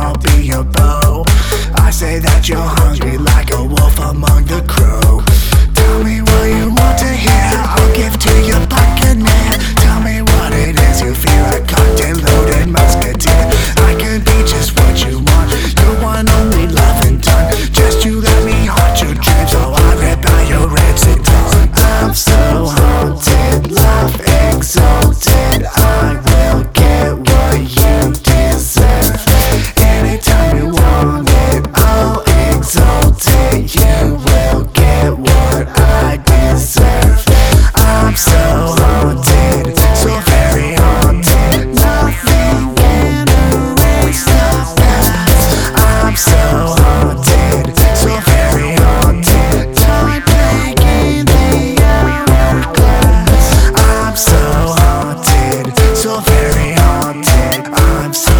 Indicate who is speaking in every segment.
Speaker 1: I'll be your beau. I say that you're hungry like a wolf among the crow. Tell me what you want to hear, I'll give to your buccaneer. Tell me what it is you fear, a cocktail loaded musketeer. I could be just what you want, your one only love and done. Just you let me haunt your dreams, so I rip out your ribs and tongue. I'm so haunted, love exalted, I will get what you deserve. Anytime you want it, I'll exalt it. You will get what I deserve. I'm so haunted, so very haunted. Nothing can erase the past. I'm so haunted, so very haunted. Time breaking the hourglass. I'm so haunted, so very haunted. I'm so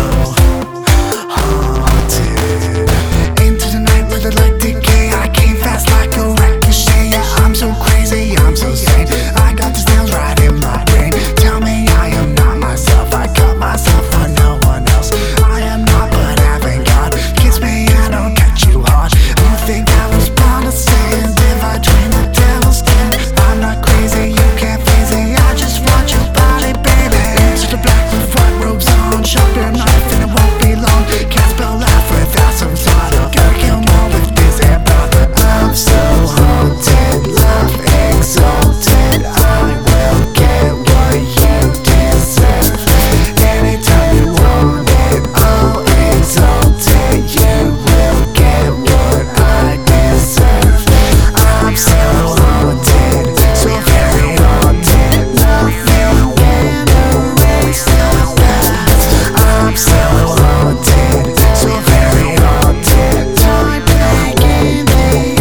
Speaker 1: haunted. Into the night with the light decay, I came fast like a ricochet. Yeah, I'm so crazy, I'm so sane. I got the nails right in my brain. Tell me I am not myself, I cut myself for no one else. I am not but haven't got. Kiss me, I don't get you hard. You think that was born to sin? If I dream the devil's den, I'm not crazy, you can't phase it. I just want your body, baby. Into the black with white robes on, sharper knife and it won't be long. Can't spell laugh without some slaughter. Gotta kill more with this and brother. I'm so haunted, love exalted, I will get what you deserve. Anytime you want it, I'll exalt it. You will get what I deserve. I'm so haunted, so very haunted. Nothing can erase the past. I'm so haunted, so very haunted. Time breaking the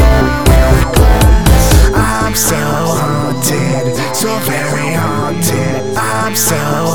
Speaker 1: hourglass. I'm so haunted, so very haunted. I'm so